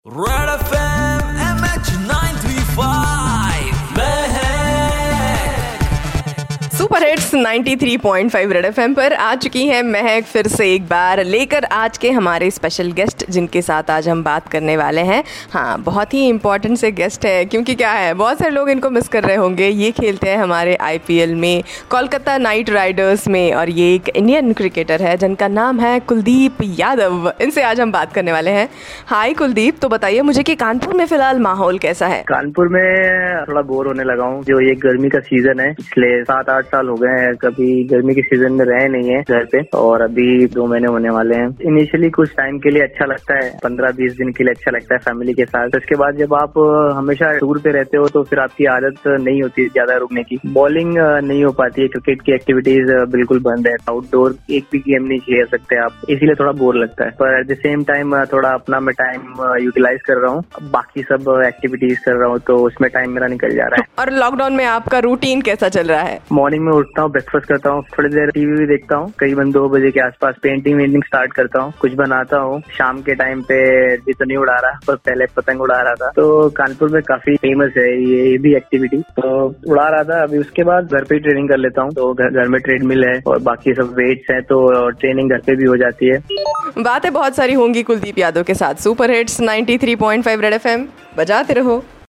Red FM MH 935 super hits 93.5 red FM पर आ चुकी है महक फिर से एक बार लेकर आज के हमारे स्पेशल गेस्ट जिनके साथ आज हम बात करने वाले हैं। हाँ, बहुत ही इंपॉर्टेंट से गेस्ट है क्योंकि क्या है, बहुत सारे लोग इनको मिस कर रहे होंगे। ये खेलते हैं हमारे IPL में, कोलकाता नाइट राइडर्स में, और ये एक इंडियन क्रिकेटर है जिनका नाम है कुलदीप यादव। इनसे आज हम बात करने वाले हैं। हाय कुलदीप, तो बताइए मुझे कि कानपुर में फिलहाल माहौल कैसा है? कानपुर में थोड़ा बोर होने लगा हूँ। जो ये गर्मी का सीजन है, पिछले 7-8 साल हो गए हैं कभी गर्मी के सीजन में रहे नहीं है घर पे, और अभी 2 महीने होने वाले हैं। इनिशियली कुछ टाइम के लिए अच्छा लगता है, 15-20 दिन के लिए अच्छा लगता है फैमिली के साथ। उसके बाद जब आप हमेशा टूर पे रहते हो तो फिर आपकी आदत नहीं होती ज्यादा रुकने की, बॉलिंग नहीं हो पाती है, क्रिकेट की एक्टिविटीज बिल्कुल बंद है, आउटडोर एक भी गेम नहीं खेल सकते आप, इसीलिए थोड़ा बोर लगता है। पर एट द सेम टाइम थोड़ा अपना मैं टाइम यूटिलाइज कर रहा हूँ, बाकी सब एक्टिविटीज कर रहा हूँ, तो उसमें टाइम मेरा निकल जा रहा है। और लॉकडाउन में आपका रूटीन कैसा चल रहा है? मॉर्निंग में उठता हूँ, ब्रेकफास्ट करता हूँ, थोड़ी देर टीवी भी देखता हूँ, करीबन 2 बजे के आसपास पेंटिंग स्टार्ट करता हूँ, कुछ बनाता हूँ। शाम के टाइम पे भी तो नहीं उड़ा रहा, पर पहले पतंग उड़ा रहा था। तो कानपुर में काफी फेमस है ये भी एक्टिविटी, तो उड़ा रहा था। अभी उसके बाद घर पे ही ट्रेनिंग कर लेता हूँ, तो घर में ट्रेडमिल है और बाकी सब वेट्स है, तो ट्रेनिंग घर पे भी हो जाती है। बातें बहुत सारी होंगी कुलदीप यादव के साथ। सुपर हिट्स 93.5 रेड एफएम बजाते रहो।